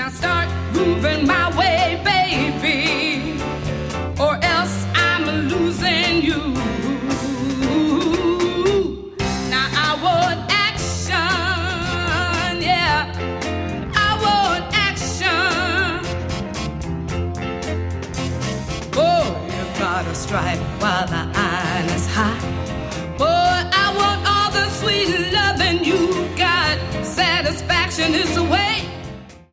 Now start moving my way, baby, or else I'm losing you. Now I want action, yeah, I want action. Oh, you gotta strike while the iron is hot. Oh, I want all the sweet loving you got. Satisfaction is the